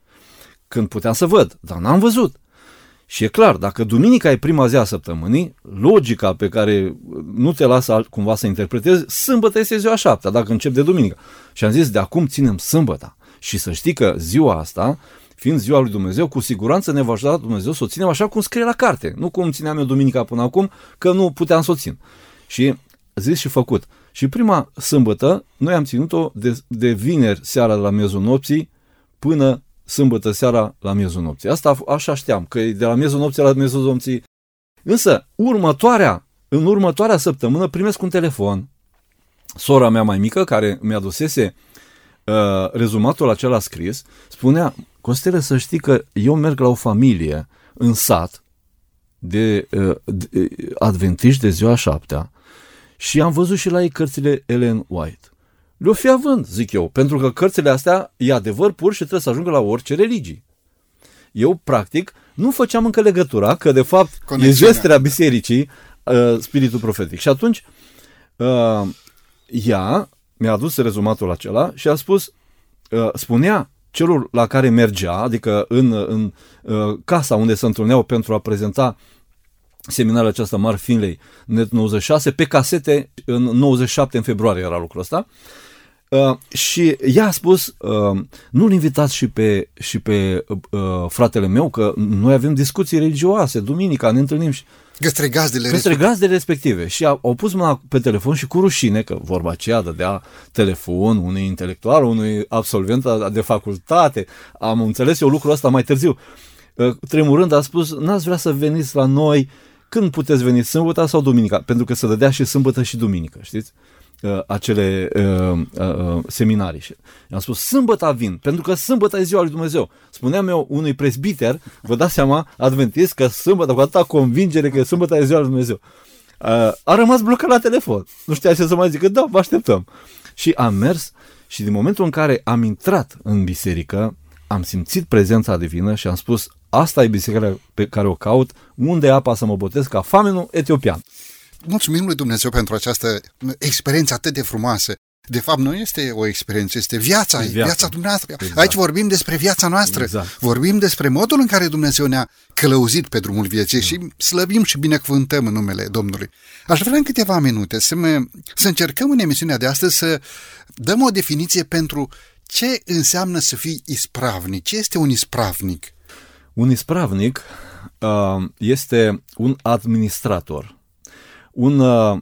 Speaker 3: Când puteam să văd, dar n-am văzut. Și e clar, dacă duminica e prima zi a săptămânii, logica pe care nu te lasă cumva să interpretezi, sâmbătă este ziua 7, dacă încep de duminică. Și am zis, de acum ținem sâmbăta. Și să știi că ziua asta, fiind ziua lui Dumnezeu, cu siguranță ne va ajuta Dumnezeu să o ținem așa cum scrie la carte. Nu cum țineam eu duminica până acum, că nu puteam să o țin. Și zis și făcut. Și prima sâmbătă, noi am ținut-o de vineri seara la miezul nopții până sâmbătă seara la miezul nopții. Asta așa știam, că e de la miezul nopții la miezul nopții. Însă, în următoarea săptămână primesc un telefon. Sora mea mai mică, care mi-adusese rezumatul acela scris, spunea: Costele, să știi că eu merg la o familie în sat de adventiști de ziua 7-a și am văzut și la ei cărțile Ellen White. Le-o fi având, zic eu, pentru că cărțile astea e adevăr pur și trebuie să ajungă la orice religii. Eu, practic, nu făceam încă legătura că, de fapt, e zestrea bisericii, spiritul profetic. Și atunci, ea mi-a adus rezumatul acela și a spus, spunea celor la care mergea, adică în casa unde se întâlneau pentru a prezenta seminarul acesta Mark Finley, Net 96, pe casete, în 97, în februarie era lucrul ăsta, și ea a spus, nu-l invitați și pe fratele meu, că noi avem discuții religioase, duminica, ne întâlnim și
Speaker 2: către
Speaker 3: gazdele respective. Și au pus mâna pe telefon și cu rușine, că vorba aceea dădea telefon unui intelectual, unui absolvent de facultate. Am înțeles eu lucrul ăsta mai târziu. Tremurând a spus, n-ați vrea să veniți la noi, când puteți veni, sâmbătă sau duminica? Pentru că se dădea și sâmbătă și duminică, știți? Acele seminarii. Și am spus, sâmbătă vin, pentru că sâmbătă e ziua lui Dumnezeu. Spuneam eu unui presbiter, vă dați seama, adventist, că sâmbătă, cu atâta convingere că sâmbătă e ziua lui Dumnezeu. A rămas blocat la telefon. Nu știa ce să mai zică, da, vă așteptăm. Și am mers și din momentul în care am intrat în biserică, am simțit prezența divină și am spus, asta e biserica pe care o caut, unde e apa să mă botez ca famenul etiopian.
Speaker 2: Mulțumim lui Dumnezeu pentru această experiență atât de frumoasă. De fapt, nu este o experiență, este viața dumneavoastră. Exact. Aici vorbim despre viața noastră. Exact. Vorbim despre modul în care Dumnezeu ne-a călăuzit pe drumul vieții și slăvim și binecuvântăm în numele Domnului. Aș vrea în câteva minute să încercăm în emisiunea de astăzi să dăm o definiție pentru ce înseamnă să fii ispravnic. Ce este un ispravnic?
Speaker 3: Un ispravnic este un administrator. Un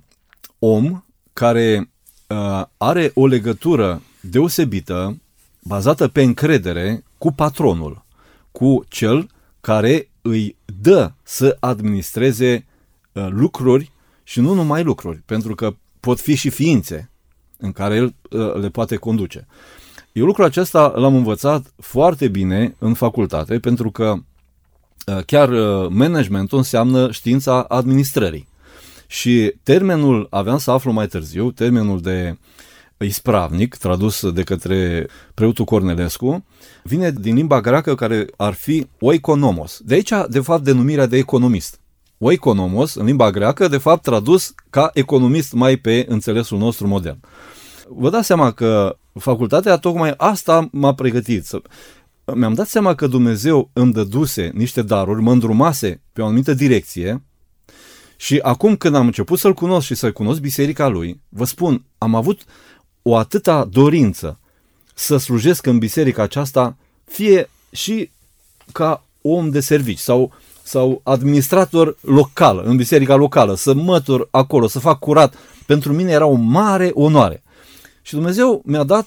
Speaker 3: om care are o legătură deosebită, bazată pe încredere, cu patronul, cu cel care îi dă să administreze lucruri și nu numai lucruri, pentru că pot fi și ființe în care el le poate conduce. Eu lucrul acesta l-am învățat foarte bine în facultate, pentru că chiar managementul înseamnă știința administrării. Și termenul, aveam să aflu mai târziu, termenul de ispravnic, tradus de către preotul Cornelescu, vine din limba greacă, care ar fi oikonomos. De aici, de fapt, denumirea de economist. Oikonomos, în limba greacă, de fapt, tradus ca economist mai pe înțelesul nostru modern. Vă dați seama că facultatea tocmai asta m-a pregătit. Mi-am dat seama că Dumnezeu îmi dăduse niște daruri, mă îndrumase pe o anumită direcție. Și acum când am început să-L cunosc și să cunosc biserica Lui, vă spun, am avut o atâta dorință să slujesc în biserica aceasta, fie și ca om de servici sau administrator local, în biserica locală, să mătur acolo, să fac curat. Pentru mine era o mare onoare. Și Dumnezeu mi-a dat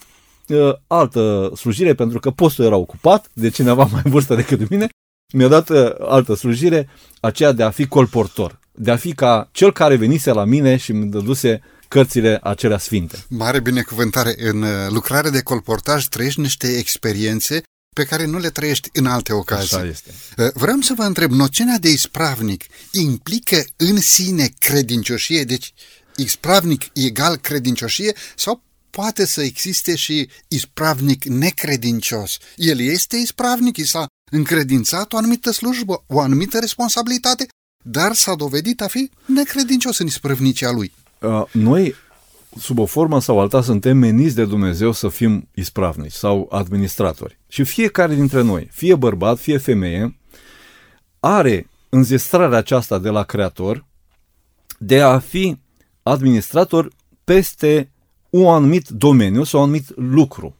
Speaker 3: altă slujire, pentru că postul era ocupat de cineva mai vârstă decât mine, mi-a dat altă slujire, aceea de a fi colportor. De a fi ca cel care venise la mine și îmi dăduse cărțile acelea sfinte.
Speaker 2: Mare binecuvântare. În lucrare de colportaj trăiești niște experiențe pe care nu le trăiești în alte ocazii.
Speaker 3: Așa este.
Speaker 2: Vreau să vă întreb, noțiunea de ispravnic implică în sine credincioșie? Deci ispravnic egal credincioșie sau poate să existe și ispravnic necredincios? El este ispravnic, i s-a încredințat o anumită slujbă, o anumită responsabilitate, dar s-a dovedit a fi necredincios în isprăvnicia lui.
Speaker 3: Noi, sub o formă sau alta, suntem meniți de Dumnezeu să fim ispravnici sau administratori. Și fiecare dintre noi, fie bărbat, fie femeie, are înzestrarea aceasta de la Creator de a fi administrator peste un anumit domeniu sau un anumit lucru.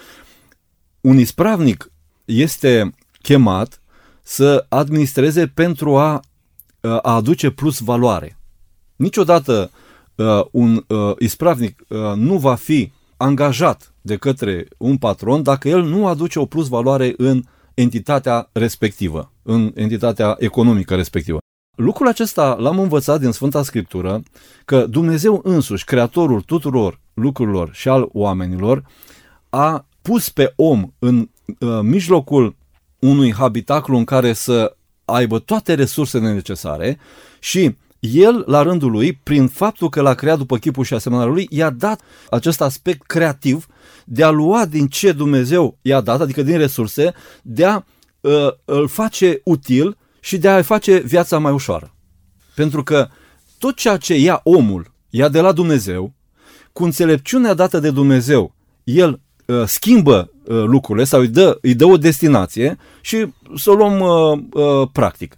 Speaker 3: Un ispravnic este chemat să administreze pentru a aduce plus valoare. Niciodată un ispravnic nu va fi angajat de către un patron dacă el nu aduce o plus valoare în entitatea respectivă, în entitatea economică respectivă. Lucrul acesta l-am învățat din Sfânta Scriptură, că Dumnezeu însuși, Creatorul tuturor lucrurilor și al oamenilor, a pus pe om în mijlocul unui habitaclu în care să aibă toate resursele necesare și el, la rândul lui, prin faptul că l-a creat după chipul și asemănarea lui, i-a dat acest aspect creativ de a lua din ce Dumnezeu i-a dat, adică din resurse, de a îl face util și de a-i face viața mai ușoară. Pentru că tot ceea ce ia omul, ia de la Dumnezeu, cu înțelepciunea dată de Dumnezeu, el schimbă lucrurile sau îi dă o destinație și să o luăm practic.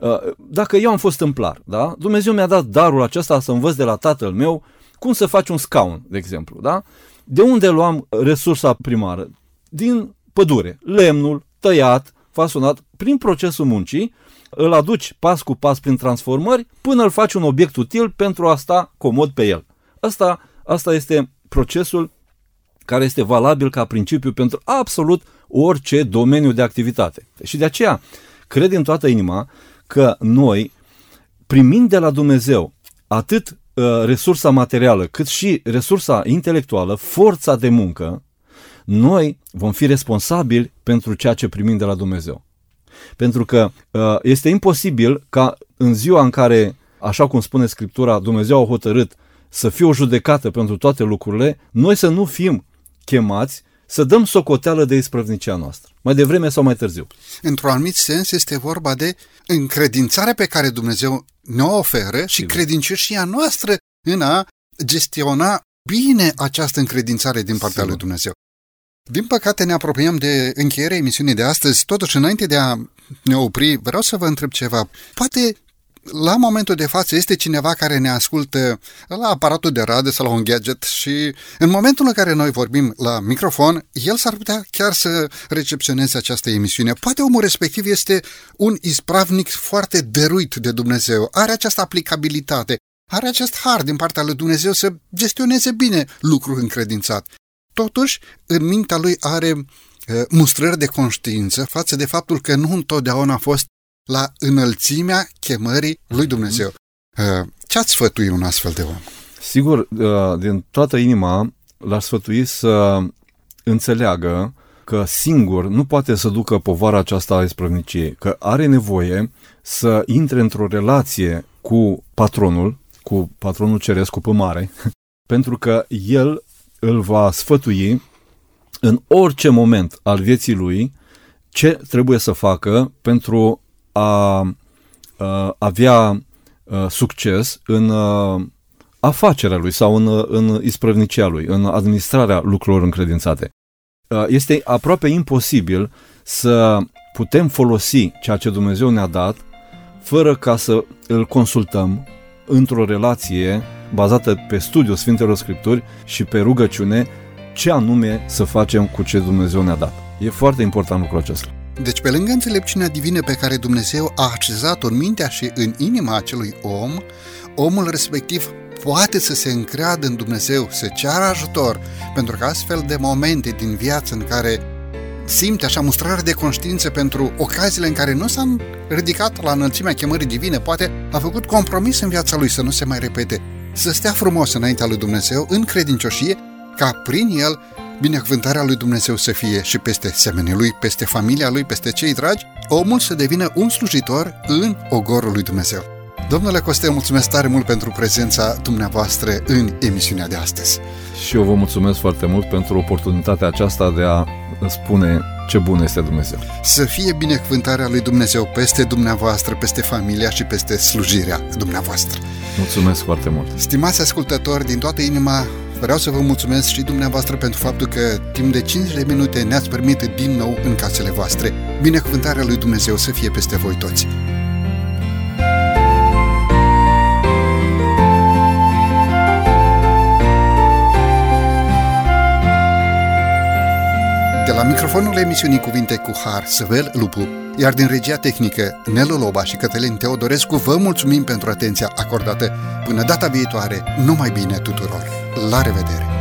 Speaker 3: Dacă eu am fost tâmplar, da? Dumnezeu mi-a dat darul acesta să învăț de la tatăl meu cum să faci un scaun, de exemplu. Da? De unde luam resursa primară? Din pădure. Lemnul tăiat, fasonat, prin procesul muncii, îl aduci pas cu pas prin transformări până îl faci un obiect util pentru a sta comod pe el. Asta este procesul care este valabil ca principiu pentru absolut orice domeniu de activitate. Și de aceea cred din toată inima că noi, primind de la Dumnezeu atât resursa materială cât și resursa intelectuală, forța de muncă, noi vom fi responsabili pentru ceea ce primim de la Dumnezeu. Pentru că este imposibil ca în ziua în care, așa cum spune Scriptura, Dumnezeu a hotărât să fie o judecată pentru toate lucrurile, noi să nu fim chemați să dăm socoteală de isprăvnicia noastră, mai devreme sau mai târziu.
Speaker 2: Într-un anumit sens este vorba de încredințarea pe care Dumnezeu ne-o oferă și credincioșia noastră în a gestiona bine această încredințare din partea lui Dumnezeu. Din păcate ne apropiem de încheierea emisiunii de astăzi, totuși înainte de a ne opri, vreau să vă întreb ceva. Poate la momentul de față este cineva care ne ascultă la aparatul de radio sau la un gadget și în momentul în care noi vorbim la microfon, el s-ar putea chiar să recepționeze această emisiune. Poate omul respectiv este un ispravnic foarte dăruit de Dumnezeu, are această aplicabilitate, are acest har din partea lui Dumnezeu să gestioneze bine lucrul încredințat. Totuși, în mintea lui are mustrări de conștiință față de faptul că nu întotdeauna a fost la înălțimea chemării lui Dumnezeu. Ce ați sfătui un astfel de om?
Speaker 3: Sigur, din toată inima l-aș sfătui să înțeleagă că singur nu poate să ducă povara aceasta a isprăvniciei, că are nevoie să intre într-o relație cu patronul ceresc, cu Pămare, pentru că el îl va sfătui în orice moment al vieții lui ce trebuie să facă pentru a avea succes în afacerea lui sau în isprăvnicia lui, în administrarea lucrurilor încredințate. Este aproape imposibil să putem folosi ceea ce Dumnezeu ne-a dat fără ca să îl consultăm într-o relație bazată pe studiul Sfintelor Scripturi și pe rugăciune ce anume să facem cu ce Dumnezeu ne-a dat. E foarte important lucrul acesta.
Speaker 2: Deci, pe lângă înțelepciunea divină pe care Dumnezeu a așezat-o în mintea și în inima acelui om, omul respectiv poate să se încreadă în Dumnezeu, să ceară ajutor, pentru că astfel de momente din viață în care simte așa mustrare de conștiință pentru ocaziile în care nu s-a ridicat la înălțimea chemării divine, poate a făcut compromis în viața lui să nu se mai repete, să stea frumos înaintea lui Dumnezeu, în credincioșie, ca prin el binecuvântarea lui Dumnezeu să fie și peste semenii lui, peste familia lui, peste cei dragi, omul să devină un slujitor în ogorul lui Dumnezeu. Domnule Costea, mulțumesc tare mult pentru prezența dumneavoastră în emisiunea de astăzi.
Speaker 3: Și eu vă mulțumesc foarte mult pentru oportunitatea aceasta de a spune ce bun este Dumnezeu.
Speaker 2: Să fie binecuvântarea lui Dumnezeu peste dumneavoastră, peste familia și peste slujirea dumneavoastră.
Speaker 3: Mulțumesc foarte mult.
Speaker 2: Stimați ascultători, din toată inima vreau să vă mulțumesc și dumneavoastră pentru faptul că timp de 50 de minute ne-ați permit din nou în casele voastre. Binecuvântarea lui Dumnezeu să fie peste voi toți. De la microfonul emisiunii Cuvinte cu Har, Săvel Lupu, iar din regia tehnică Nelu Loba și Cătălin Teodorescu, vă mulțumim pentru atenția acordată. Până data viitoare, numai bine tuturor! La revedere!